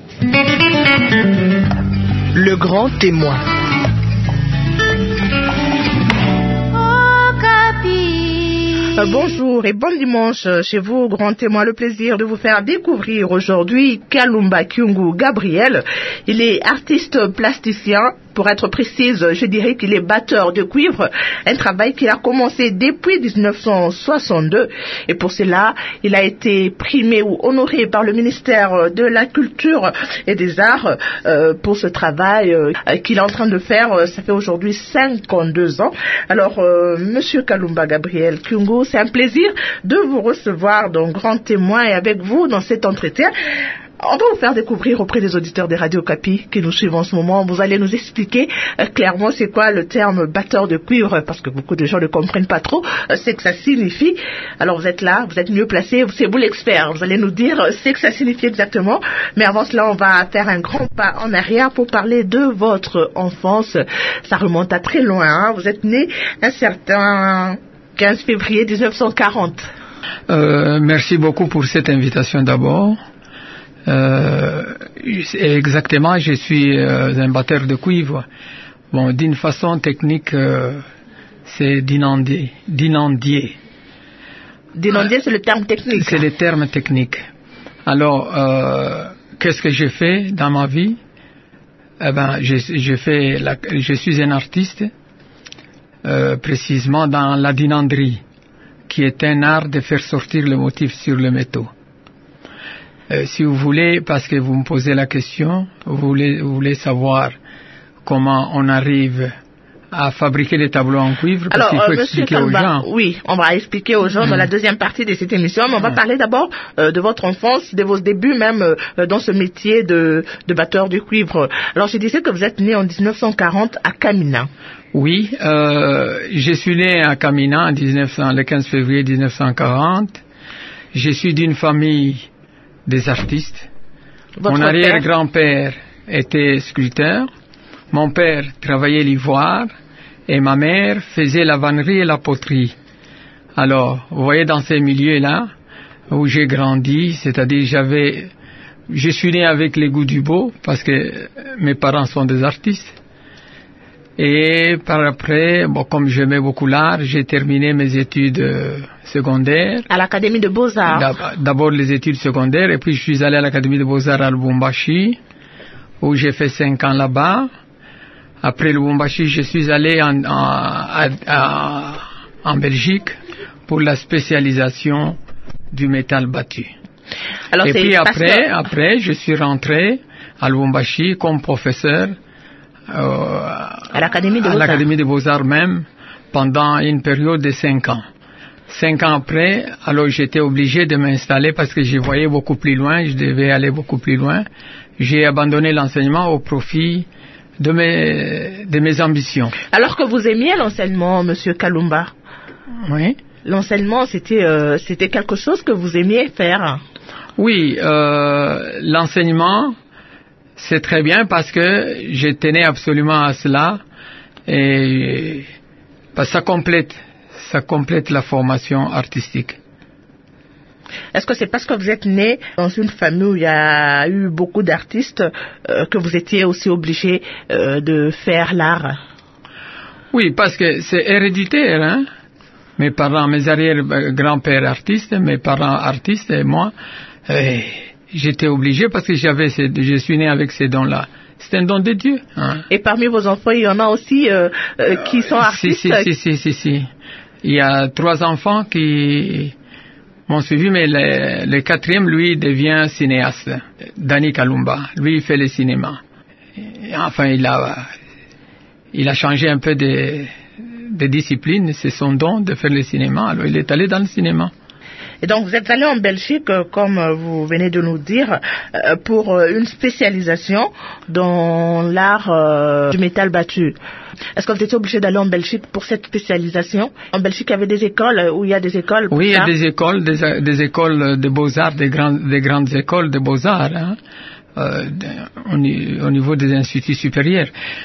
Le grand témoin. Bonjour et bon dimanche chez vous, grand témoin. Le plaisir de vous faire découvrir aujourd'hui Kalumba Kyungu Gabriel. Il est artiste plasticien. Pour être précise, je dirais qu'il est batteur de cuivre, un travail qu'il a commencé depuis 1962. Et pour cela, il a été primé ou honoré par le ministère de la Culture et des Arts pour ce travail qu'il est en train de faire. Ça fait aujourd'hui 52 ans. Alors, Monsieur Kalumba Gabriel Kyungu, c'est un plaisir de vous recevoir dans Grand Témoin et avec vous dans cet entretien. On va vous faire découvrir auprès des auditeurs des Radio Okapi qui nous suivent en ce moment. Vous allez nous expliquer clairement c'est quoi le terme batteur de cuivre, parce que beaucoup de gens ne comprennent pas trop ce que ça signifie. Alors vous êtes là, vous êtes mieux placé, c'est vous l'expert. Vous allez nous dire ce que ça signifie exactement. Mais avant cela, on va faire un grand pas en arrière pour parler de votre enfance. Ça remonte à très loin, hein. Vous êtes né un certain 15 février 1940. Merci beaucoup pour cette invitation d'abord. Exactement, je suis un batteur de cuivre. Bon, d'une façon technique, c'est d'inandier. Dinandier, c'est le terme technique. C'est le terme technique. Alors, qu'est-ce que j'ai fait dans ma vie? Eh ben, je suis un artiste, précisément dans la dinanderie, qui est un art de faire sortir le motif sur le métaux. Si vous voulez, parce que vous me posez la question, vous voulez savoir comment on arrive à fabriquer des tableaux en cuivre, parce qu'il faut expliquer aux gens. Oui, on va expliquer aux gens dans la deuxième partie de cette émission, mais on va parler d'abord de votre enfance, de vos débuts même dans ce métier de batteur du cuivre. Alors, je disais que vous êtes né en 1940 à Kamina. Oui, je suis né à Kamina le 15 février 1940. Je suis d'une famille des artistes. Mon arrière-grand-père était sculpteur, mon père travaillait l'ivoire et ma mère faisait la vannerie et la poterie. Alors, vous voyez, dans ces milieux-là où j'ai grandi, c'est-à-dire je suis né avec les goûts du beau parce que mes parents sont des artistes. Et par après, comme j'aimais beaucoup l'art, j'ai terminé mes études secondaires. À l'Académie de Beaux-Arts. D'abord les études secondaires, et puis je suis allé à l'Académie de Beaux-Arts à Lubumbashi, où j'ai fait 5 ans là-bas. Après Lubumbashi, je suis allé en Belgique pour la spécialisation du métal battu. Alors, et puis après, je suis rentré à Lubumbashi comme professeur à l'Académie de Beaux-Arts même, pendant une période de 5 ans. 5 ans après, alors j'étais obligé de m'installer parce que je voyais beaucoup plus loin, je devais aller beaucoup plus loin. J'ai abandonné l'enseignement au profit de mes ambitions. Alors que vous aimiez l'enseignement, Monsieur Kalumba? Oui. L'enseignement, c'était quelque chose que vous aimiez faire? Oui, l'enseignement, c'est très bien parce que je tenais absolument à cela, et parce que ça complète la formation artistique. Est-ce que c'est parce que vous êtes né dans une famille où il y a eu beaucoup d'artistes que vous étiez aussi obligé de faire l'art? Oui, parce que c'est héréditaire, hein. Mes parents, mes arrière-grands-pères artistes, mes parents artistes et moi, j'étais obligé parce que je suis né avec ces dons-là. C'est un don de Dieu. Hein. Et parmi vos enfants, il y en a aussi qui sont artistes? Si. Il y a 3 enfants qui m'ont suivi, mais le 4e, lui, devient cinéaste. Danny Kalumba. Lui, il fait le cinéma. Enfin, il a changé un peu de discipline. C'est son don de faire le cinéma. Alors, il est allé dans le cinéma. Et donc, vous êtes allé en Belgique, comme vous venez de nous dire, pour une spécialisation dans l'art du métal battu. Est-ce que vous étiez obligé d'aller en Belgique pour cette spécialisation? En Belgique, il y avait des écoles, où il y a des écoles pour Oui, il y a des écoles de beaux-arts, des grandes écoles de beaux-arts, hein, au niveau des instituts supérieurs.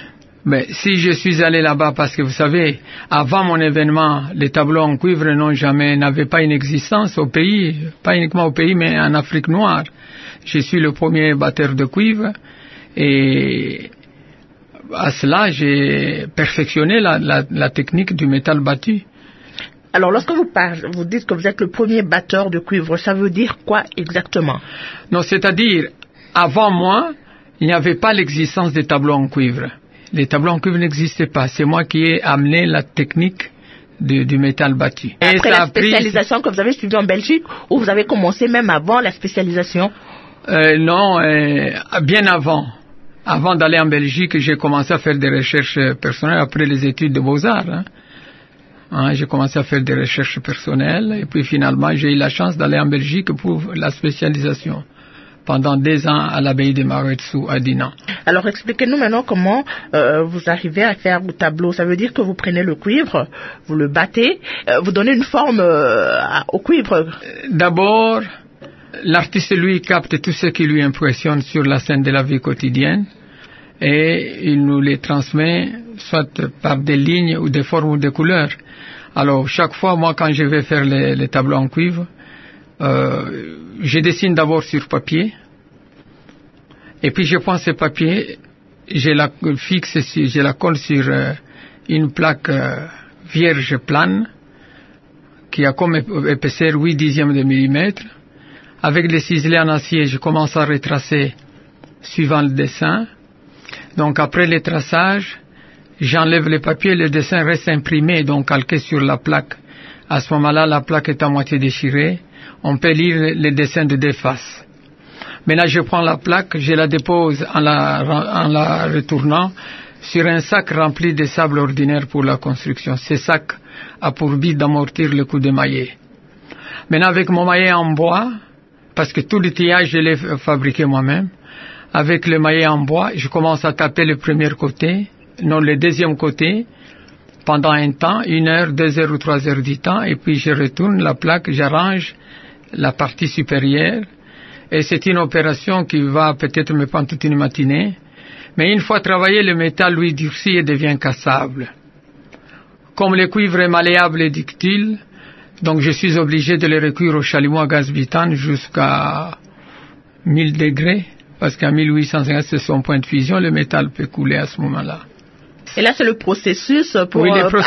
Mais si je suis allé là-bas parce que vous savez, avant mon événement, les tableaux en cuivre n'avaient pas une existence au pays, pas uniquement au pays, mais en Afrique noire. Je suis le premier batteur de cuivre et à cela, j'ai perfectionné la technique du métal battu. Alors, lorsque vous dites que vous êtes le premier batteur de cuivre, ça veut dire quoi exactement? Non, c'est-à-dire, avant moi, il n'y avait pas l'existence des tableaux en cuivre. Les tableaux en cuivre n'existaient pas. C'est moi qui ai amené la technique du métal battu. Et après la spécialisation que vous avez suivie en Belgique, ou vous avez commencé même avant la spécialisation? Non, bien avant. Avant d'aller en Belgique, j'ai commencé à faire des recherches personnelles après les études de Beaux-Arts. J'ai commencé à faire des recherches personnelles et puis finalement, j'ai eu la chance d'aller en Belgique pour la spécialisation. Pendant 2 ans à l'abbaye de Maretsu à Dinan. Alors expliquez-nous maintenant comment vous arrivez à faire vos tableaux. Ça veut dire que vous prenez le cuivre, vous le battez, vous donnez une forme au cuivre. D'abord, l'artiste lui capte tout ce qui lui impressionne sur la scène de la vie quotidienne et il nous les transmet soit par des lignes ou des formes ou des couleurs. Alors chaque fois, moi quand je vais faire les tableaux en cuivre, je dessine d'abord sur papier et puis je prends ce papier, je la colle sur une plaque vierge plane qui a comme épaisseur 8/10 de millimètre. Avec les ciselets en acier, je commence à retracer suivant le dessin. Donc après le traçage, j'enlève le papier, le dessin reste imprimé, donc calqué sur la plaque. À ce moment-là, la plaque est à moitié déchirée. On peut lire les dessins de 2 faces. Maintenant, je prends la plaque, je la dépose en la retournant sur un sac rempli de sable ordinaire pour la construction. Ce sac a pour but d'amortir le coup de maillet. Maintenant, avec mon maillet en bois, parce que tout l'outillage, je l'ai fabriqué moi-même, avec le maillet en bois, je commence à taper le premier côté, non le deuxième côté, pendant un temps, 1 heure, 2 heures ou 3 heures du temps, et puis je retourne la plaque, j'arrange la partie supérieure, et c'est une opération qui va peut-être me prendre toute une matinée, mais une fois travaillé, le métal lui durcit et devient cassable. Comme le cuivre est malléable et ductile, donc je suis obligé de le recuire au chalumeau à gaz butane jusqu'à 1000 degrés, parce qu'à 1850, c'est son point de fusion, le métal peut couler à ce moment-là. Et là, c'est le processus pour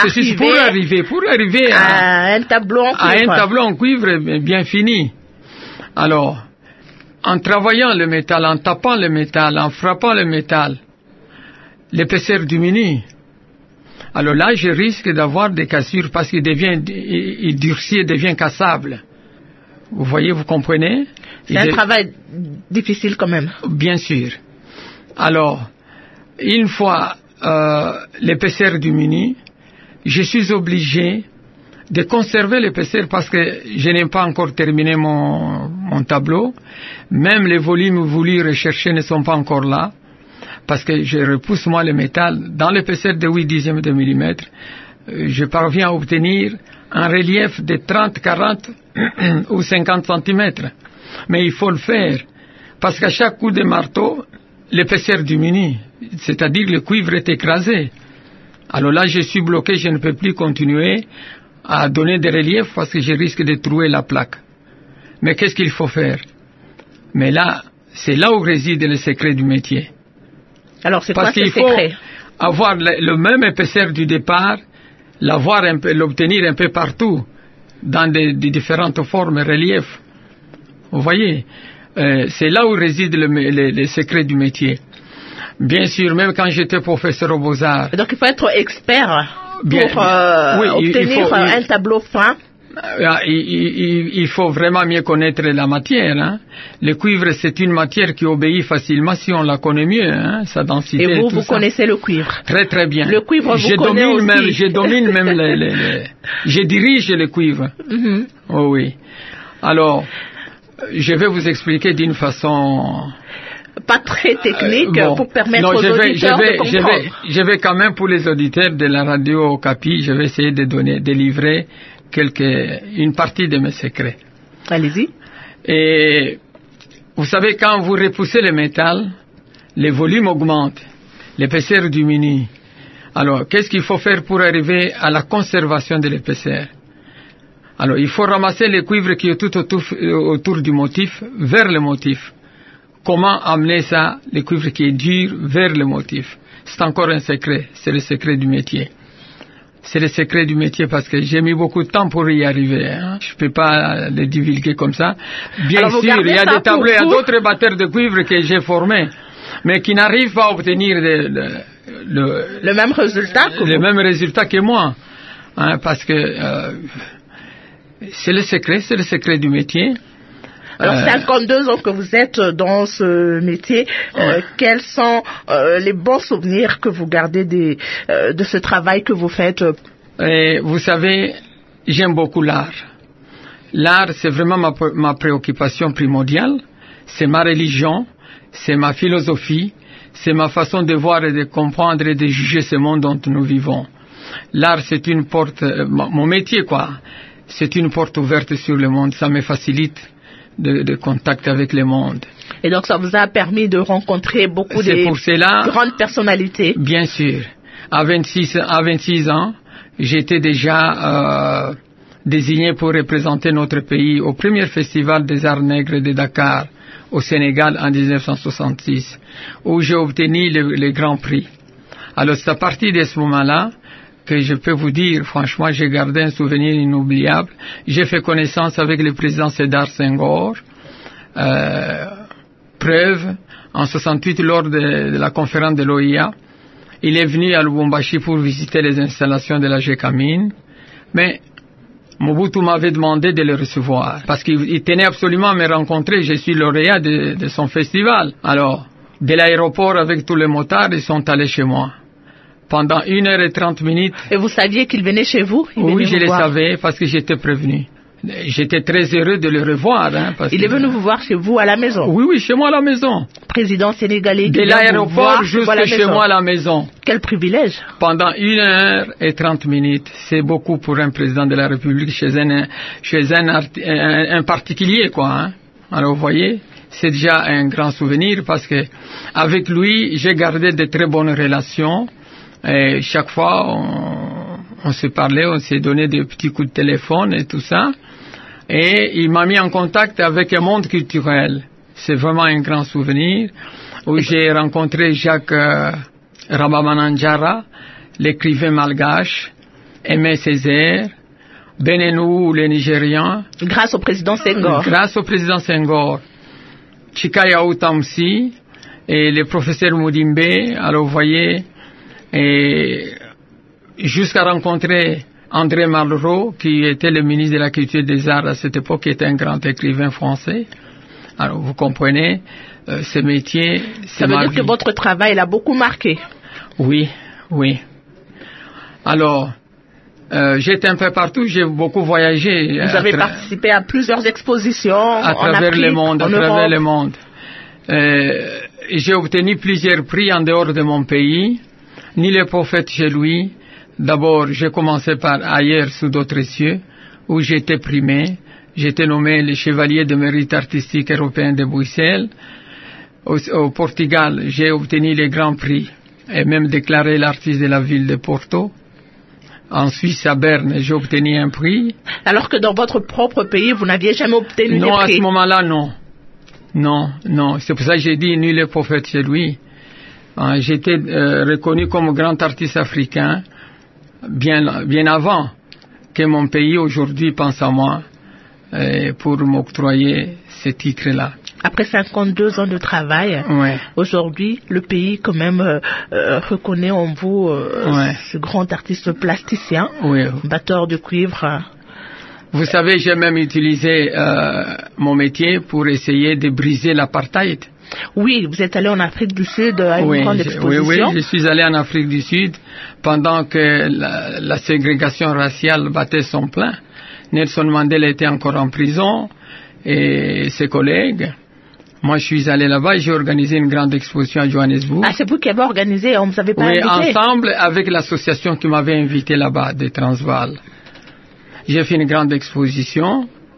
arriver à un tableau en cuivre. À un tableau en cuivre bien fini. Alors, en travaillant le métal, en tapant le métal, en frappant le métal, l'épaisseur diminue. Alors là, je risque d'avoir des cassures parce qu'il durcit et devient cassable. Vous voyez, vous comprenez? C'est un travail difficile quand même. Bien sûr. Alors, une fois l'épaisseur diminue, je suis obligé de conserver l'épaisseur parce que je n'ai pas encore terminé mon tableau. Même les volumes voulus rechercher ne sont pas encore là. Parce que je repousse moi le métal dans l'épaisseur de 8/10 de millimètre, je parviens à obtenir un relief de 30, 40 ou 50 centimètres. Mais il faut le faire, parce qu'à chaque coup de marteau, l'épaisseur diminue, c'est-à-dire le cuivre est écrasé. Alors là, je suis bloqué, je ne peux plus continuer à donner des reliefs parce que je risque de trouer la plaque. Mais qu'est-ce qu'il faut faire? Mais là, c'est là où réside le secret du métier. Alors, c'est quoi ce secret? Parce qu'il faut avoir le même épaisseur du départ, l'obtenir un peu partout, dans des différentes formes et reliefs. Vous voyez, c'est là où réside le secret du métier. Bien sûr, même quand j'étais professeur aux Beaux-Arts. Donc, il faut être expert pour obtenir un tableau fin. Il faut vraiment mieux connaître la matière. Hein. Le cuivre, c'est une matière qui obéit facilement si on la connaît mieux, hein, sa densité. Et vous connaissez le cuivre? Très très bien. Le cuivre, vous connaissez aussi. Je domine même je dirige le cuivre. Mm-hmm. Oh oui. Alors, je vais vous expliquer d'une façon... pas très technique pour permettre aux auditeurs de comprendre. Je vais quand même, pour les auditeurs de la radio Okapi, je vais essayer de livrer une partie de mes secrets. Allez-y. Et vous savez, quand vous repoussez le métal, les volumes augmentent, l'épaisseur diminue. Alors, qu'est-ce qu'il faut faire pour arriver à la conservation de l'épaisseur? Alors, il faut ramasser le cuivre qui est tout autour du motif vers le motif. Comment amener ça, le cuivre qui est dur, vers le motif? C'est encore un secret, c'est le secret du métier. C'est le secret du métier parce que j'ai mis beaucoup de temps pour y arriver. Hein. Je peux pas le divulguer comme ça. Bien sûr, il y a des tableaux, il y a d'autres batteurs de cuivre que j'ai formés, mais qui n'arrivent pas à obtenir le même résultat que le même résultat que moi. Hein, parce que c'est le secret du métier. Alors, 52 ans que vous êtes dans ce métier, quels sont les bons souvenirs que vous gardez de ce travail que vous faites? Vous savez, j'aime beaucoup l'art. L'art, c'est vraiment ma préoccupation primordiale. C'est ma religion, c'est ma philosophie, c'est ma façon de voir et de comprendre et de juger ce monde dont nous vivons. L'art, c'est une porte, mon métier, quoi. C'est une porte ouverte sur le monde. Ça me facilite de contact avec le monde. Et donc ça vous a permis de rencontrer beaucoup de grandes personnalités. Bien sûr. À 26 ans, j'étais déjà désigné pour représenter notre pays au premier festival des arts nègres de Dakar, au Sénégal, en 1966, où j'ai obtenu le grand prix. Alors c'est à partir de ce moment-là que je peux vous dire, franchement, j'ai gardé un souvenir inoubliable. J'ai fait connaissance avec le président Sédar Senghor. Preuve, en 68, lors de la conférence de l'OIA, il est venu à Lubumbashi pour visiter les installations de la GECAMINE, mais Mobutu m'avait demandé de le recevoir, parce qu'il tenait absolument à me rencontrer. Je suis lauréat de son festival. Alors, de l'aéroport avec tous les motards, ils sont allés chez moi. Pendant 1h30. Et vous saviez qu'il venait chez vous? Oui, je le savais parce que j'étais prévenu. J'étais très heureux de le revoir. Hein, il est venu vous voir chez vous à la maison? Oui, chez moi à la maison. Président sénégalais. De l'aéroport jusqu'à chez moi à la maison. Quel privilège. Pendant 1h30. C'est beaucoup pour un président de la République chez un particulier, quoi. Hein. Alors vous voyez, c'est déjà un grand souvenir parce que avec lui, j'ai gardé de très bonnes relations. Et chaque fois, on se parlait, on s'est donné des petits coups de téléphone et tout ça. Et il m'a mis en contact avec un monde culturel. C'est vraiment un grand souvenir où j'ai rencontré Jacques Rabamananjara, l'écrivain malgache, Aimé Césaire, Benenou, le Nigérian. Grâce au président Senghor. Grâce au président Senghor. Chikaya Outamsi et le professeur Moudimbe. Alors vous voyez, et jusqu'à rencontrer André Malraux, qui était le ministre de la Culture et des Arts à cette époque, qui était un grand écrivain français. Alors vous comprenez, ce métier... Ça veut dire que votre travail l'a beaucoup marqué. Oui. Alors, j'étais un peu partout, j'ai beaucoup voyagé. Vous avez participé à plusieurs expositions à travers le monde. J'ai obtenu plusieurs prix en dehors de mon pays. Ni le prophète chez lui. D'abord, j'ai commencé par ailleurs sous d'autres cieux, où j'étais primé. J'étais nommé le chevalier de mérite artistique européen de Bruxelles. Au Portugal, j'ai obtenu les grands prix et même déclaré l'artiste de la ville de Porto. En Suisse, à Berne, j'ai obtenu un prix. Alors que dans votre propre pays, vous n'aviez jamais obtenu de prix? Non, à ce moment-là, non. Non. C'est pour ça que j'ai dit ni le prophète chez lui. J'étais reconnu comme grand artiste africain bien avant que mon pays aujourd'hui pense à moi pour m'octroyer ce titre-là. Après 52 ans de travail, aujourd'hui, le pays quand même reconnaît en vous ce grand artiste plasticien, batteur de cuivre. Vous savez, j'ai même utilisé mon métier pour essayer de briser l'apartheid. Oui, vous êtes allé en Afrique du Sud à une grande exposition. Oui, je suis allé en Afrique du Sud pendant que la ségrégation raciale battait son plein. Nelson Mandela était encore en prison et ses collègues. Moi, je suis allé là-bas et j'ai organisé une grande exposition à Johannesburg. Ah, c'est vous qui avez organisé, on ne vous avait pas invité? Oui, ensemble avec l'association qui m'avait invité là-bas, des Transvaal. J'ai fait une grande exposition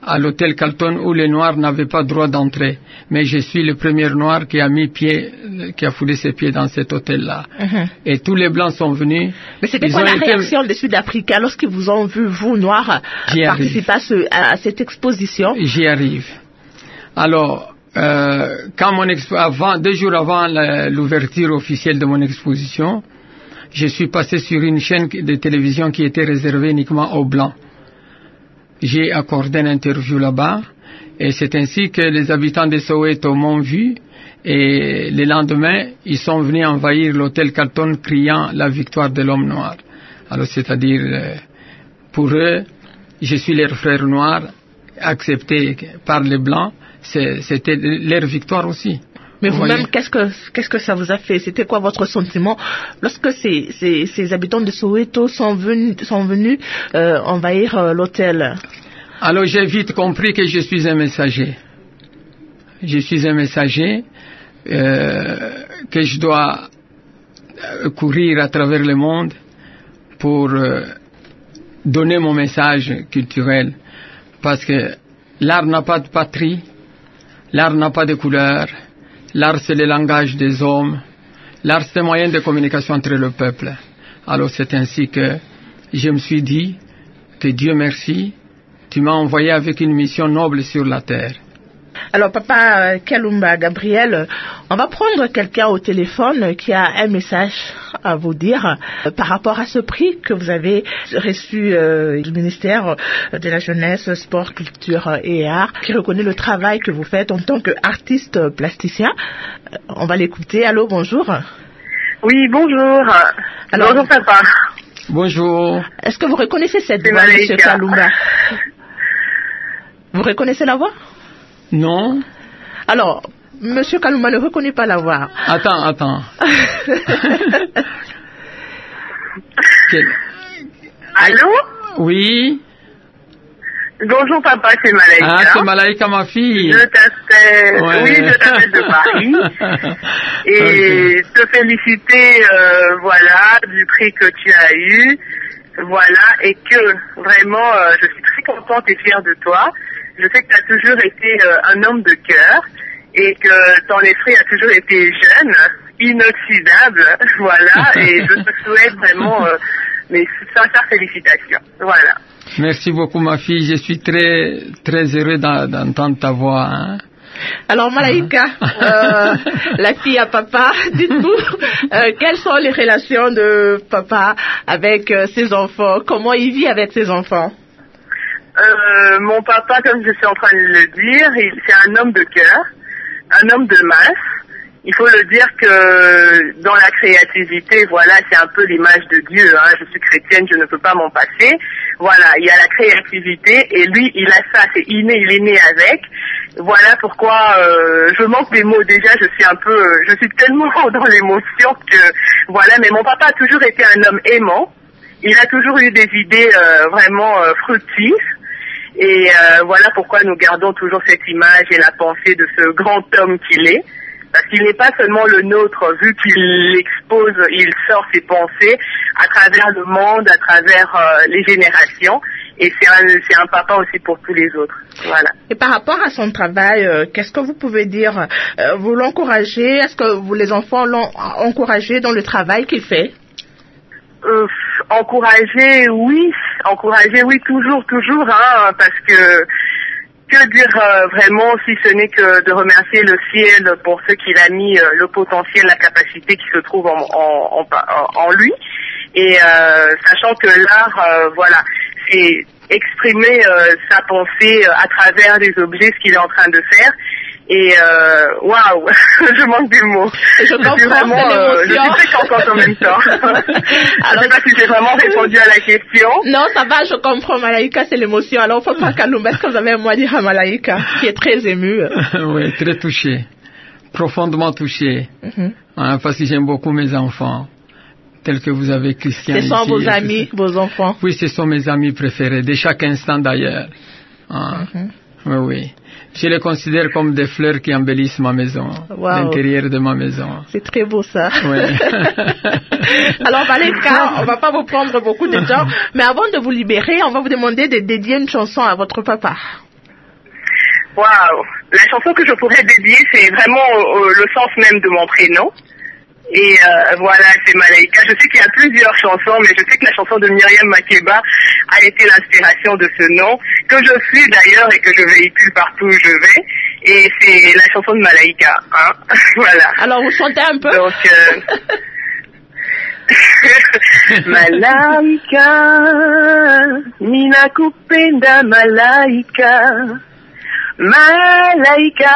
à l'hôtel Carlton où les Noirs n'avaient pas droit d'entrer. Mais je suis le premier Noir qui a foulé ses pieds dans cet hôtel-là. Et tous les Blancs sont venus. Mais c'était quoi la réaction des Sud-Africains lorsqu'ils vous ont vu, vous, Noirs, participer à cette exposition? J'y arrive. Alors, quand 2 jours avant l'ouverture officielle de mon exposition, je suis passé sur une chaîne de télévision qui était réservée uniquement aux Blancs. J'ai accordé une interview là-bas et c'est ainsi que les habitants de Soweto m'ont vu et le lendemain, ils sont venus envahir l'hôtel Carlton criant la victoire de l'homme noir. Alors c'est-à-dire, pour eux, je suis leur frère noir, accepté par les Blancs, c'était leur victoire aussi. Mais vous-même, qu'est-ce que ça vous a fait? C'était quoi votre sentiment lorsque ces habitants de Soweto sont venus envahir l'hôtel? Alors j'ai vite compris que je suis un messager. Je suis un messager que je dois courir à travers le monde pour donner mon message culturel. Parce que l'art n'a pas de patrie, l'art n'a pas de couleur. L'art, c'est le langage des hommes. L'art, c'est un moyen de communication entre le peuple. Alors, c'est ainsi que je me suis dit que Dieu merci, tu m'as envoyé avec une mission noble sur la terre. Alors, Papa Kalumba Gabriel, on va prendre quelqu'un au téléphone qui a un message à vous dire par rapport à ce prix que vous avez reçu du ministère de la Jeunesse, Sport, Culture et Art, qui reconnaît le travail que vous faites en tant qu'artiste plasticien. On va l'écouter. Allô, bonjour. Oui, bonjour. Alors, bonjour, papa. Bonjour. Est-ce que vous reconnaissez cette voix, Monsieur Kalumba? Vous reconnaissez la voix? Non. Alors, Monsieur Kalumba ne reconnaît pas la voix. Attends. Allô? Oui. Bonjour papa, c'est Malaïka. Ah, c'est Malaïka, ma fille. Je t'appelle, ouais. Oui, je t'appelle de Paris. Et te féliciter, voilà, du prix que tu as eu. Voilà, et que vraiment, je suis très contente et fière de toi. Je sais que tu as toujours été un homme de cœur et que ton esprit a toujours été jeune, inoxydable, voilà, et je te souhaite vraiment mes sincères félicitations. Voilà. Merci beaucoup, ma fille. Je suis très, très heureux d'entendre ta voix. Hein. Alors, Malaïka, la fille à papa, dites-nous, quelles sont les relations de papa avec ses enfants? Comment il vit avec ses enfants? Mon papa, comme je suis en train de le dire, c'est un homme de cœur, un homme de masse. Il faut le dire que dans la créativité, voilà, c'est un peu l'image de Dieu. Hein. Je suis chrétienne, je ne peux pas m'en passer. Voilà, il y a la créativité et lui, il a ça, c'est inné, il est né avec. Voilà pourquoi je manque des mots. Déjà, je suis tellement dans l'émotion que voilà. Mais mon papa a toujours été un homme aimant. Il a toujours eu des idées vraiment fructives. Et voilà pourquoi nous gardons toujours cette image et la pensée de ce grand homme qu'il est. Parce qu'il n'est pas seulement le nôtre, vu qu'il expose, il sort ses pensées à travers le monde, à travers les générations. Et c'est un papa aussi pour tous les autres. Voilà. Et par rapport à son travail, qu'est-ce que vous pouvez dire? Vous l'encouragez? Est-ce que vous, les enfants, l'ont encouragé dans le travail qu'il fait? Encourager, oui, toujours, hein, parce que dire vraiment, si ce n'est que de remercier le ciel pour ce qu'il a mis, le potentiel, la capacité qui se trouve en lui, et sachant que l'art, voilà, c'est exprimer sa pensée à travers des objets, ce qu'il est en train de faire. Et waouh, je manque des mots. Je comprends, je suis très contente en même temps. Alors, je sais pas si j'ai vraiment répondu à la question. Non, ça va, je comprends, Malaïka, c'est l'émotion. Alors, Papa Kalumba, est-ce que vous avez un mot à dire à Malaïka, qui est très émue? Oui, très touchée, profondément touchée, hein, parce que j'aime beaucoup mes enfants, tels que vous avez Christian. Ce sont ici, vos amis, vos enfants? Oui, ce sont mes amis préférés, de chaque instant d'ailleurs. Hein. Oui. Je les considère comme des fleurs qui embellissent ma maison, l'intérieur de ma maison. C'est très beau ça. Oui. Alors Malaïka, on va pas vous prendre beaucoup de temps, mais avant de vous libérer, on va vous demander de dédier une chanson à votre papa. Waouh. La chanson que je pourrais dédier, c'est vraiment le sens même de mon prénom. Et voilà, c'est Malaika. Je sais qu'il y a plusieurs chansons, mais je sais que la chanson de Myriam Makeba a été l'inspiration de ce nom, que je suis d'ailleurs et que je véhicule partout où je vais. Et c'est la chanson de Malaika, hein. Voilà. Alors, vous chantez un peu? Donc, Malaika, ninakupenda Malaika. Malaika,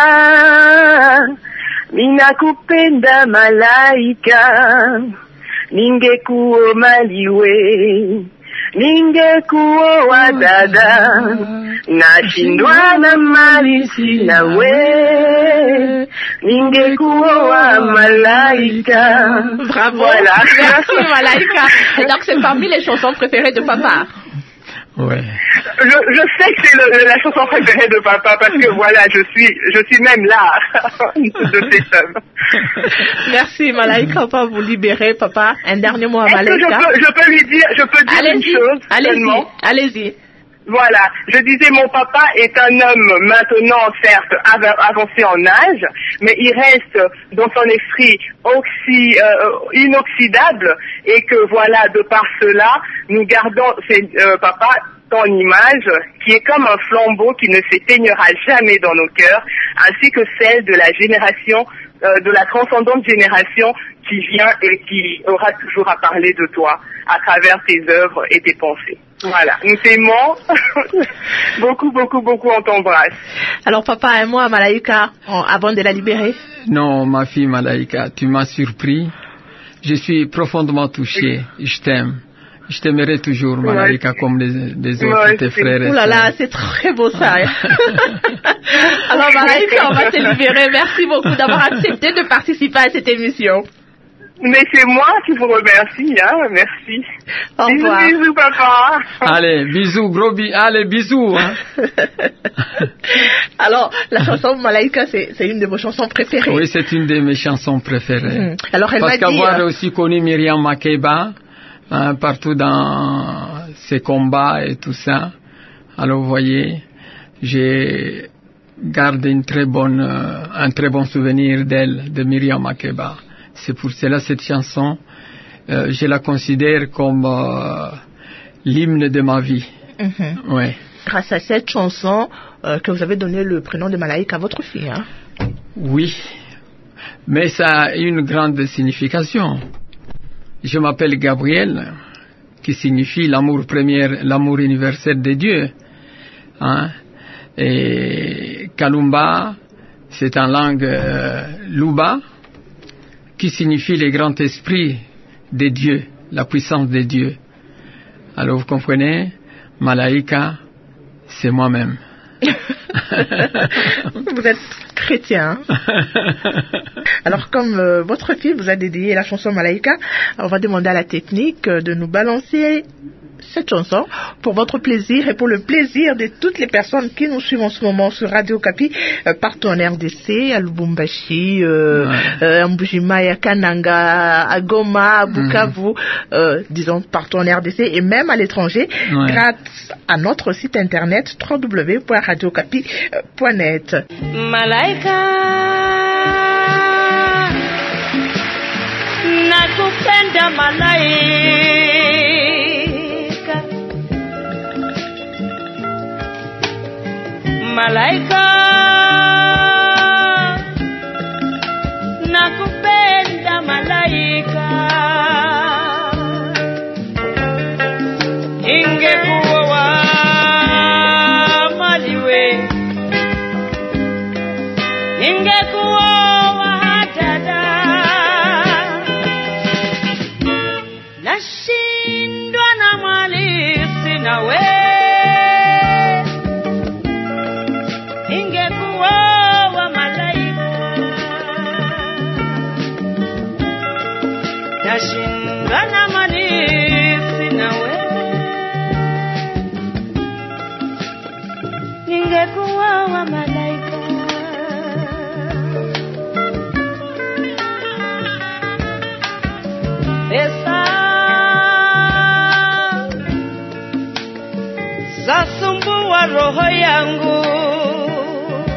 ninakupenda Malaika. Ningekuwa liwe, ningekuwa dada, nashindwa na mali sina we, ningekuwa Malaika. Bravo. Voilà. Merci Malaika. Et donc c'est parmi les chansons préférées de papa. Ouais. Je sais que c'est la chanson préférée de papa parce que voilà, je suis même là de cette œuvre. Merci Malaika, on va vous libérer papa. Un dernier mot à Malaika. Je peux dire une chose seulement. Allez-y. Voilà, je disais mon papa est un homme maintenant certes avancé en âge, mais il reste dans son esprit inoxydable et que voilà, de par cela, nous gardons papa ton image qui est comme un flambeau qui ne s'éteignera jamais dans nos cœurs, ainsi que celle de la génération, de la transcendante génération qui vient et qui aura toujours à parler de toi à travers tes œuvres et tes pensées. Voilà, nous t'aimons. Beaucoup, beaucoup, beaucoup, on t'embrasse. Alors papa, un mot à Malaika avant de la libérer. Non, ma fille Malaika, tu m'as surpris. Je suis profondément touché. Je t'aime. Je t'aimerai toujours, Malaika, comme les autres, tes frères et sœurs. Oh là là, c'est très beau ça. Alors Malaika, on va te libérer. Merci beaucoup d'avoir accepté de participer à cette émission. Mais c'est moi qui vous remercie, hein, merci. Au revoir. Bisous, papa. Allez, bisous, gros bisous. Allez, bisous, hein. Alors, la chanson Malaika, c'est une de vos chansons préférées. Oui, c'est une de mes chansons préférées. Alors, elle parce m'a dit... qu'avoir aussi connu Myriam Makeba, partout dans ses combats et tout ça. Alors, vous voyez, j'ai gardé un très bon souvenir d'elle, de Myriam Makeba. C'est pour cela cette chanson, je la considère comme l'hymne de ma vie. Ouais. Grâce à cette chanson que vous avez donné le prénom de Malaika à votre fille. Hein? Oui, mais ça a une grande signification. Je m'appelle Gabriel, qui signifie l'amour premier, l'amour universel de Dieu. Hein? Et Kalumba, c'est en langue Luba, qui signifie le grand esprit de Dieu, la puissance de Dieu. Alors vous comprenez, Malaika, c'est moi-même. Vous êtes chrétien. Alors comme votre fille vous a dédié la chanson Malaika, on va demander à la technique de nous balancer cette chanson pour votre plaisir et pour le plaisir de toutes les personnes qui nous suivent en ce moment sur Radio Kapi, partout en RDC, à Lubumbashi, à Mbujimaï, Kananga, à Goma, à Bukavu, disons partout en RDC et même à l'étranger, grâce à notre site internet www.radiokapi.net. Malaika, nakupenda malaika. Malaika, nakupenda malaika. Ingekuwa maliwe, ingekuwa dada, nashindwa na mali sina we. Nashindana manisi nawe, ningekuwa wa malaika. Pesa zasumbua roho yangu,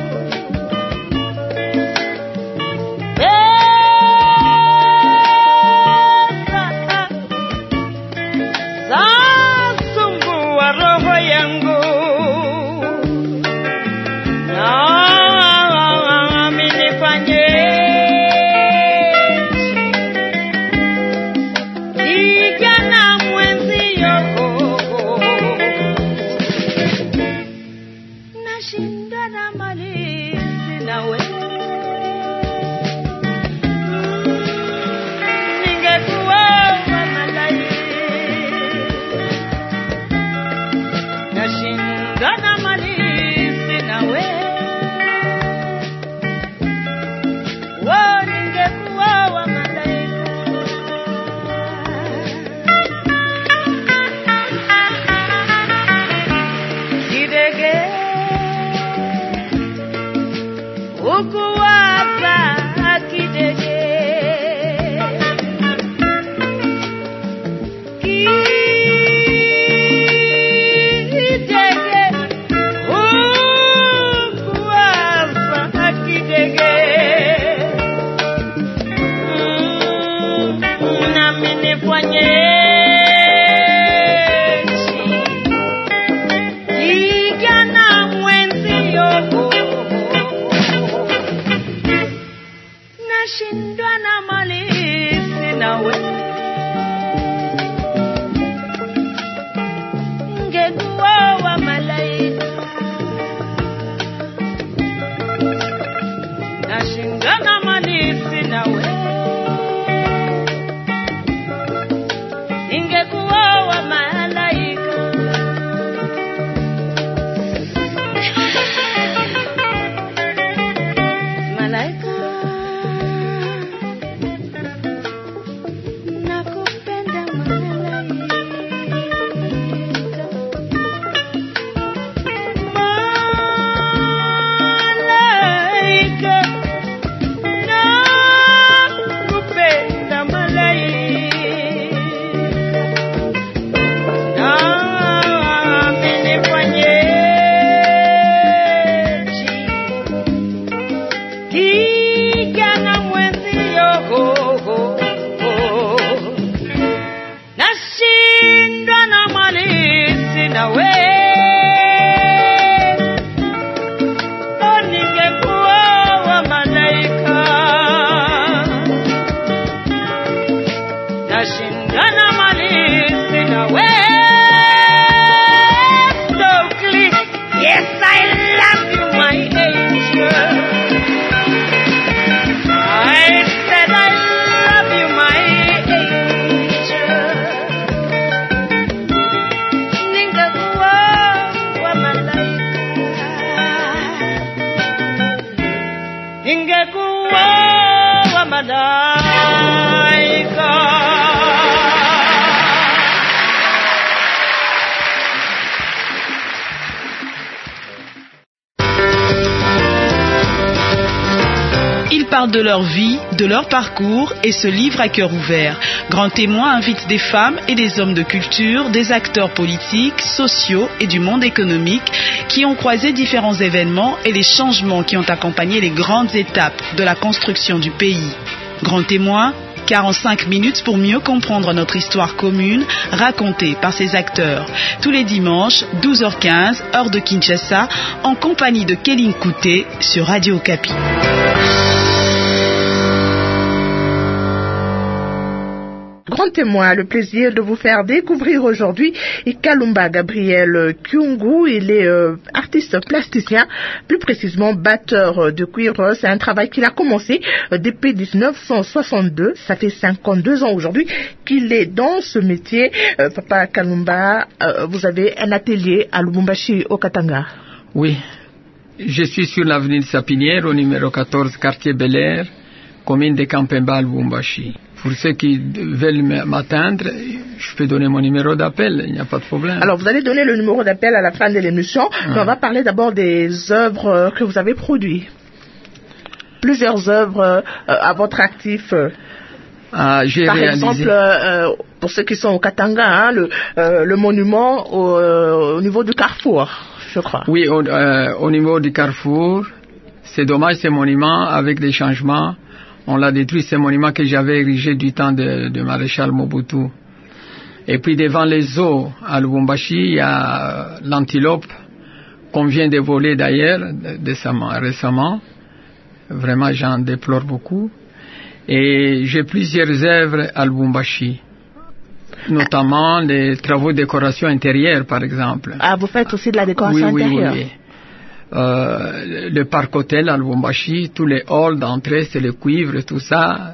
De leur vie, de leur parcours et se livrent à cœur ouvert. Grand Témoin invite des femmes et des hommes de culture, des acteurs politiques, sociaux et du monde économique qui ont croisé différents événements et les changements qui ont accompagné les grandes étapes de la construction du pays. Grand Témoin, 45 minutes pour mieux comprendre notre histoire commune racontée par ces acteurs. Tous les dimanches, 12h15, heure de Kinshasa, en compagnie de Kéline Kouté sur Radio Okapi. Grand Témoin, le plaisir de vous faire découvrir aujourd'hui Kalumba Gabriel Kyungu. Il est artiste plasticien, plus précisément batteur de cuivre. C'est un travail qu'il a commencé depuis 1962. Ça fait 52 ans aujourd'hui qu'il est dans ce métier. Papa Kalumba, vous avez un atelier à Lubumbashi, au Katanga. Oui, je suis sur l'avenue de Sapinière, au numéro 14, quartier Bel Air, commune de Kampemba, Lubumbashi. Pour ceux qui veulent m'atteindre, je peux donner mon numéro d'appel, il n'y a pas de problème. Alors, vous allez donner le numéro d'appel à la fin de l'émission, mais on va parler d'abord des œuvres que vous avez produites. Plusieurs œuvres à votre actif. Par exemple, pour ceux qui sont au Katanga, le monument au niveau du carrefour, je crois. Oui, au niveau du carrefour, c'est dommage, ce monument, avec des changements. On l'a détruit, ce monument que j'avais érigé du temps de Maréchal Mobutu. Et puis devant les eaux à Lubumbashi, il y a l'antilope qu'on vient de voler d'ailleurs récemment. Vraiment, j'en déplore beaucoup. Et j'ai plusieurs œuvres à Lubumbashi, notamment les travaux de décoration intérieure, par exemple. Ah, vous faites aussi de la décoration intérieure? Oui. Le parc hôtel à Lubumbashi, tous les halls d'entrée, c'est le cuivre, tout ça.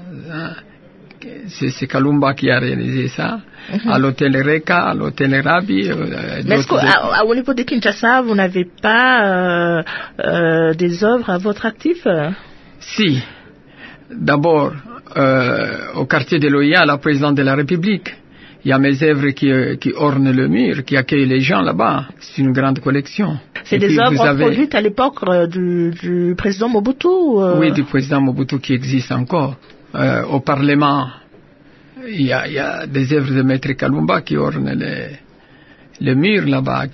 C'est Kalumba qui a réalisé ça. À l'hôtel Reka, à l'hôtel Rabi. Mais est-ce qu'au niveau de Kinshasa, vous n'avez pas des œuvres à votre actif? Si. D'abord, au quartier de Loya, la présidente de la République. Il y a mes œuvres qui ornent le mur, qui accueillent les gens là-bas. C'est une grande collection. C'est des œuvres produites à l'époque du président Mobutu? Oui, du président Mobutu qui existe encore. Au Parlement, il y a des œuvres de Maître Kalumba qui ornent le mur là-bas.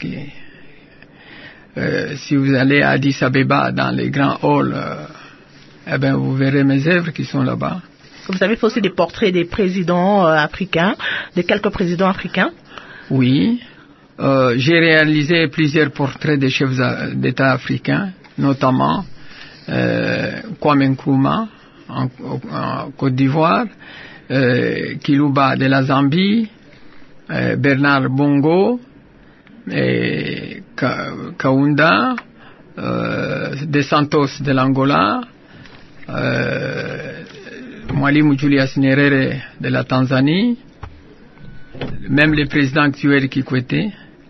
Si vous allez à Addis Abeba, dans les grands halls, vous verrez mes œuvres qui sont là-bas. Vous avez fait aussi des portraits des présidents africains, de quelques présidents africains? Oui. J'ai réalisé plusieurs portraits des chefs d'État africains, notamment Kwame Nkrumah en Côte d'Ivoire, Kiluba de la Zambie, Bernard Bongo, Kaunda, De Santos de l'Angola, Mwalimu Julius Nyerere de la Tanzanie, même le président actuel Kikwete.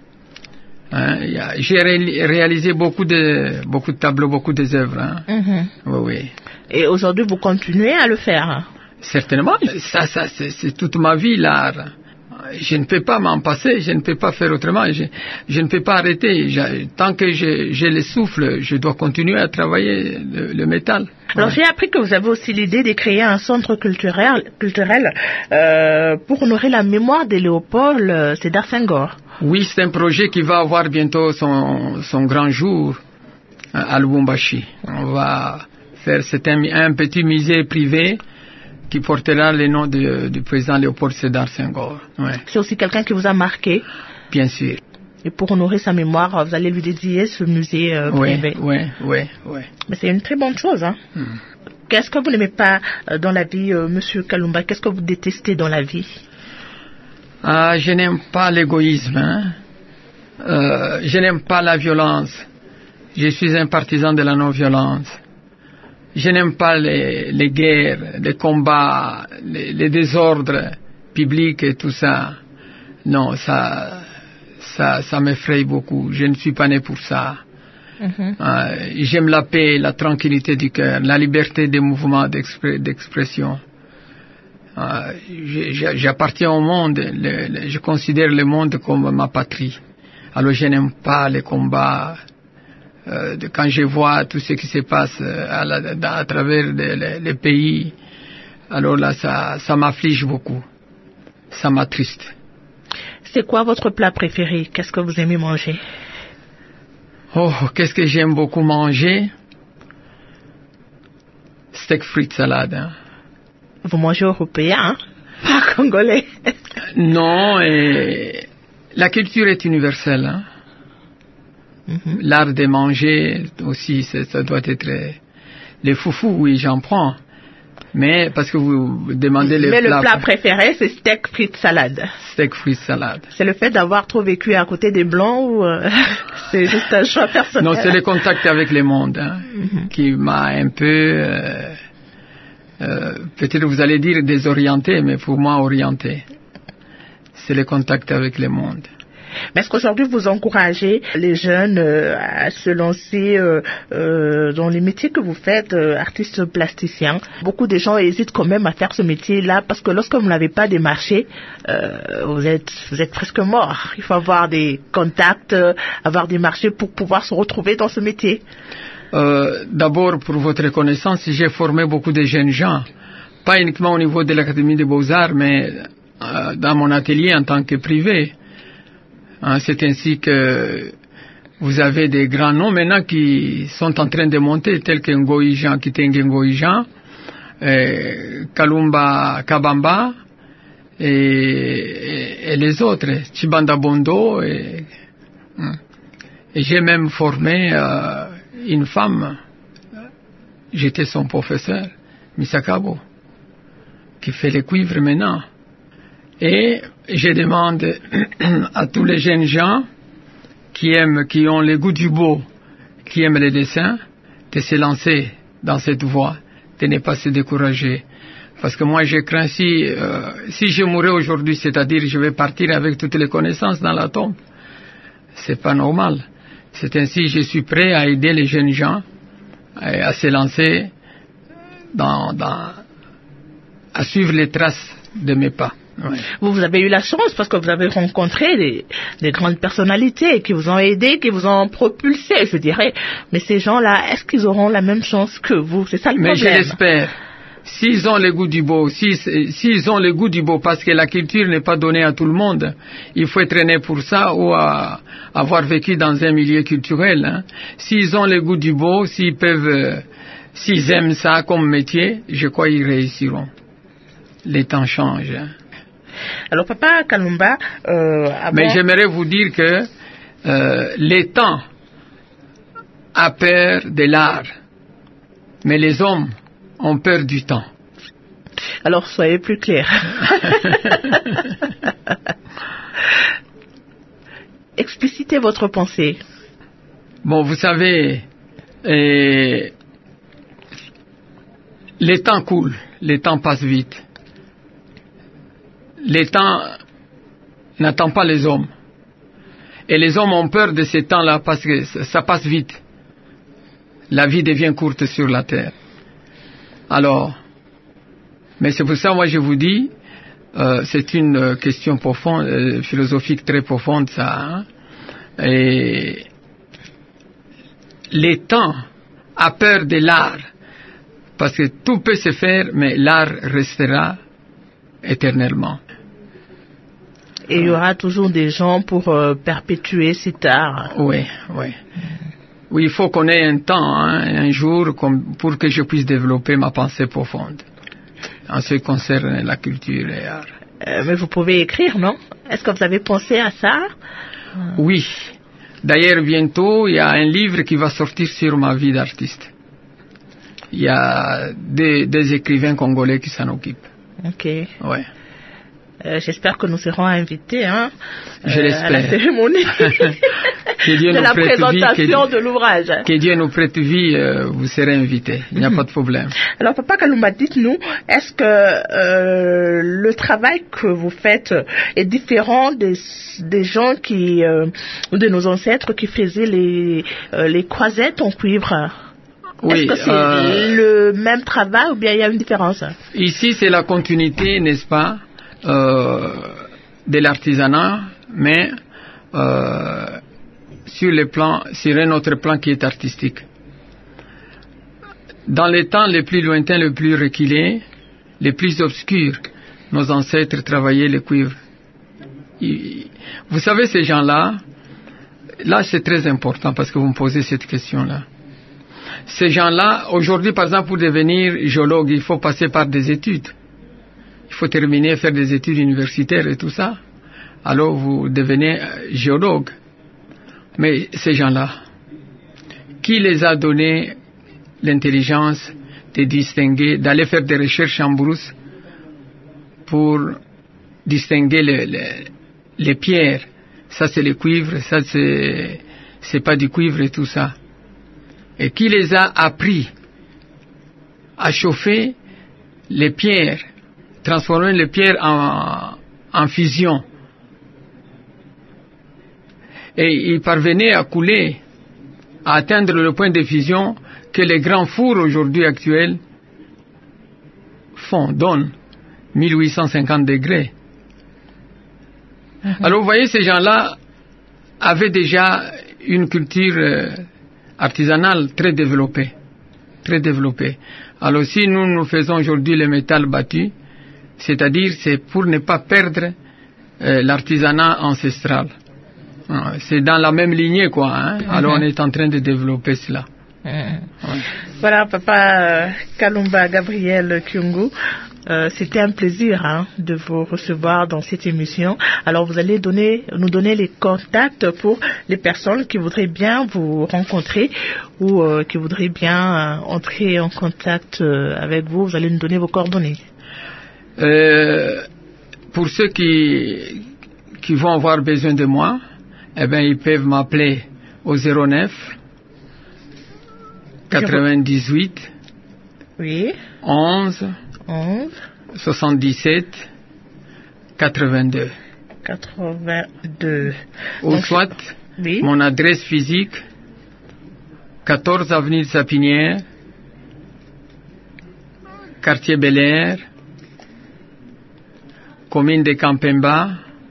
J'ai réalisé beaucoup de tableaux, beaucoup d'œuvres. Oui. Et aujourd'hui, vous continuez à le faire? Certainement. Ça c'est toute ma vie, l'art. Je ne peux pas m'en passer, je ne peux pas faire autrement, je ne peux pas arrêter. Tant que j'ai le souffle, je dois continuer à travailler le métal. Alors j'ai appris que vous avez aussi l'idée de créer un centre culturel pour honorer la mémoire de Léopold Sédar Senghor. Oui, c'est un projet qui va avoir bientôt son grand jour à Lubumbashi. On va faire un petit musée privé qui portera le nom du président Léopold Sédar Senghor. Ouais. C'est aussi quelqu'un qui vous a marqué? Bien sûr. Et pour honorer sa mémoire, vous allez lui dédier ce musée privé? Oui. Mais c'est une très bonne chose, hein? Qu'est-ce que vous n'aimez pas dans la vie, Monsieur Kalumba? Qu'est-ce que vous détestez dans la vie? Je n'aime pas l'égoïsme, hein? Je n'aime pas la violence. Je suis un partisan de la non-violence. Je n'aime pas les guerres, les combats, les désordres publics et tout ça. Non, ça m'effraie beaucoup. Je ne suis pas né pour ça. J'aime la paix, la tranquillité du cœur, la liberté des mouvements d'expression. J'appartiens au monde, je considère le monde comme ma patrie. Alors je n'aime pas les combats. Quand je vois tout ce qui se passe à travers les pays, alors là, ça m'afflige beaucoup. Ça m'attriste. C'est quoi votre plat préféré? Qu'est-ce que vous aimez manger? Oh, qu'est-ce que j'aime beaucoup manger? Steak frites salade. Hein. Vous mangez européen, hein? Pas congolais. Non, la culture est universelle. Hein. L'art de manger aussi, ça doit être les foufous, oui, j'en prends. Mais parce que vous demandez le plat préféré, c'est steak frites salade. Steak frites salade. C'est le fait d'avoir trop vécu à côté des blancs ou c'est juste un choix personnel? Non, c'est le contact avec le monde qui m'a un peu peut-être vous allez dire désorienté, mais pour moi orienté. C'est le contact avec le monde. Mais est-ce qu'aujourd'hui vous encouragez les jeunes à se lancer dans les métiers que vous faites, artiste plasticien? Beaucoup de gens hésitent quand même à faire ce métier-là parce que lorsque vous n'avez pas démarché, vous êtes presque mort. Il faut avoir des contacts, avoir des marchés pour pouvoir se retrouver dans ce métier. D'abord, pour votre connaissance, j'ai formé beaucoup de jeunes gens, pas uniquement au niveau de l'Académie des Beaux-Arts, mais dans mon atelier en tant que privé. C'est ainsi que vous avez des grands noms maintenant qui sont en train de monter, tels que Ngoyi Jean, Kitenge Ngoyi Jean, Kalumba Kabamba et les autres, Chibanda Bondo. Et j'ai même formé une femme, j'étais son professeur, Misakabo, qui fait les cuivres maintenant. Et je demande à tous les jeunes gens qui ont le goût du beau, qui aiment les dessins, de se lancer dans cette voie, de ne pas se décourager. Parce que moi, je crains si je mourais aujourd'hui, c'est-à-dire je vais partir avec toutes les connaissances dans la tombe, c'est pas normal. C'est ainsi, je suis prêt à aider les jeunes gens à se lancer à suivre les traces de mes pas. Ouais. Vous avez eu la chance parce que vous avez rencontré des grandes personnalités qui vous ont aidé, qui vous ont propulsé, je dirais. Mais ces gens-là, est-ce qu'ils auront la même chance que vous? C'est ça le problème. Mais je l'espère. S'ils ont le goût du beau, s'ils ont le goût du beau, parce que la culture n'est pas donnée à tout le monde, il faut être né pour ça ou avoir vécu dans un milieu culturel. Hein. S'ils ont le goût du beau, s'ils aiment ça comme métier, je crois qu'ils réussiront. les temps changent. Alors, Papa Kalumba, mais j'aimerais vous dire que les temps a peur de l'art, mais les hommes ont peur du temps. Alors, soyez plus clair. Explicitez votre pensée. Bon, vous savez, les temps coulent, les temps passent vite. Les temps n'attendent pas les hommes. Et les hommes ont peur de ces temps-là parce que ça passe vite. La vie devient courte sur la terre. Alors, mais c'est pour ça, moi, je vous dis, c'est une question profonde, philosophique très profonde, ça. Hein? Et les temps a peur de l'art, parce que tout peut se faire, mais l'art restera éternellement. Et il y aura toujours des gens pour perpétuer cet art. Oui, oui. Oui, il faut qu'on ait un temps, hein, un jour, pour que je puisse développer ma pensée profonde en ce qui concerne la culture et l'art. Mais vous pouvez écrire, non? Est-ce que vous avez pensé à ça? Oui. D'ailleurs, bientôt, il y a un livre qui va sortir sur ma vie d'artiste. Il y a des écrivains congolais qui s'en occupent. Ok. Ouais. J'espère que nous serons invités à la cérémonie de la présentation de l'ouvrage. Que Dieu nous prête vie, vous serez invités. Il n'y a pas de problème. Alors, Papa Kalumba, dites-nous, est-ce que le travail que vous faites est différent des gens ou de nos ancêtres qui faisaient les croisettes en cuivre? Oui, est-ce que c'est le même travail ou bien il y a une différence? Ici, c'est la continuité, n'est-ce pas, de l'artisanat, mais sur un autre plan qui est artistique. Dans les temps les plus lointains, les plus reculés, les plus obscurs, nos ancêtres travaillaient le cuivre. Vous savez, ces gens-là, là c'est très important parce que vous me posez cette question-là. Ces gens-là, aujourd'hui par exemple, pour devenir géologue, il faut passer par des études. Il faut terminer, faire des études universitaires et tout ça. Alors vous devenez géologue. Mais ces gens-là, qui les a donné l'intelligence de distinguer, d'aller faire des recherches en brousse pour distinguer les pierres? Ça c'est le cuivre, ça c'est pas du cuivre et tout ça. Et qui les a appris à chauffer les pierres, transformer les pierres en fusion. Et ils parvenaient à couler, à atteindre le point de fusion que les grands fours aujourd'hui actuels donnent 1850 degrés. Alors vous voyez, ces gens-là avaient déjà une culture artisanale très développée. Très développée. Alors si nous faisons aujourd'hui le métal battu, c'est-à-dire c'est pour ne pas perdre l'artisanat ancestral. C'est dans la même lignée, quoi. Hein? Alors on est en train de développer cela. Ouais. Voilà, Papa Kalumba Gabriel Kyungu. C'était un plaisir de vous recevoir dans cette émission. Alors vous allez nous donner les contacts pour les personnes qui voudraient bien vous rencontrer ou qui voudraient bien entrer en contact avec vous. Vous allez nous donner vos coordonnées. Pour ceux qui vont avoir besoin de moi, eh bien ils peuvent m'appeler au 09 98 oui 11 77 82. Ou donc, soit oui. Mon adresse physique 14 avenue de Sapinière, quartier Bel Air, commune de Kampemba,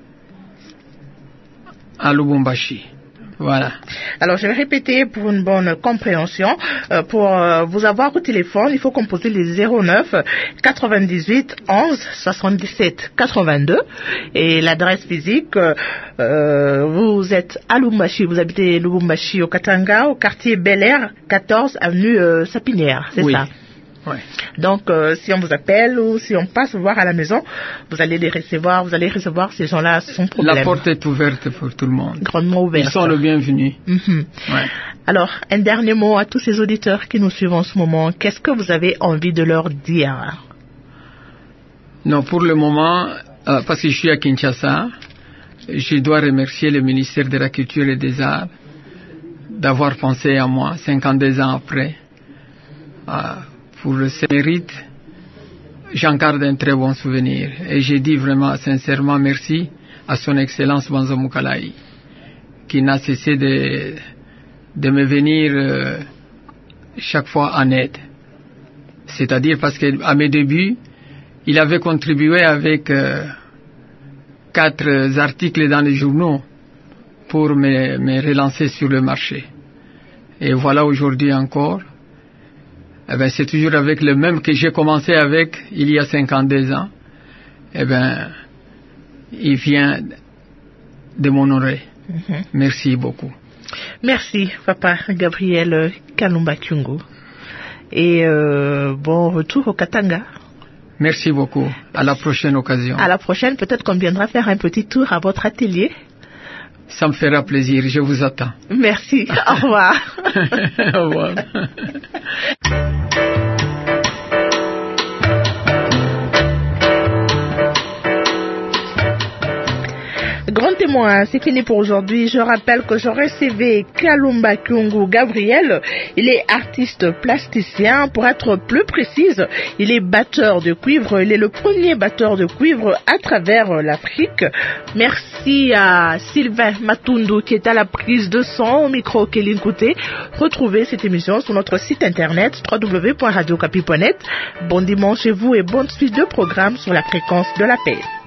à Lubumbashi. Voilà. Alors, je vais répéter pour une bonne compréhension. Pour vous avoir au téléphone, il faut composer les 09 98 11 77 82. Et l'adresse physique, vous êtes à Lubumbashi, vous habitez Lubumbashi au Katanga, au quartier Bel Air, 14 avenue Sapinière, c'est oui. Ça? Ouais. Donc, si on vous appelle ou si on passe vous voir à la maison, vous allez recevoir ces gens-là sans problème. La porte est ouverte pour tout le monde. Grandement ouverte. Ils sont le bienvenu. Ouais. Alors, un dernier mot à tous ces auditeurs qui nous suivent en ce moment. Qu'est-ce que vous avez envie de leur dire? Non, pour le moment, parce que je suis à Kinshasa, je dois remercier le ministère de la Culture et des Arts d'avoir pensé à moi 52 ans après. Pour ce mérite, j'en garde un très bon souvenir. Et j'ai dit vraiment sincèrement merci à son Excellence Banza Mukalayi, qui n'a cessé de me venir chaque fois en aide. C'est-à-dire parce qu'à mes débuts, il avait contribué avec 4 articles dans les journaux pour me relancer sur le marché. Et voilà aujourd'hui encore. Eh ben, c'est toujours avec le même que j'ai commencé avec il y a 52 ans. Eh ben, il vient de m'honorer. Merci beaucoup. Merci, Papa Gabriel Kalumba Kyungu. Et bon retour au Katanga. Merci beaucoup. À la prochaine occasion. À la prochaine, peut-être qu'on viendra faire un petit tour à votre atelier. Ça me fera plaisir, je vous attends. Merci, au revoir. Au revoir. Grand témoin, c'est fini pour aujourd'hui. Je rappelle que je recevais Kalumba Kyungu Gabriel. Il est artiste plasticien. Pour être plus précise, il est batteur de cuivre. Il est le premier batteur de cuivre à travers l'Afrique. Merci à Sylvain Matundu qui est à la prise de son au micro Kéline Kouté. Retrouvez cette émission sur notre site internet www.radiocapi.net. Bon dimanche chez vous et bonne suite de programmes sur la fréquence de la paix.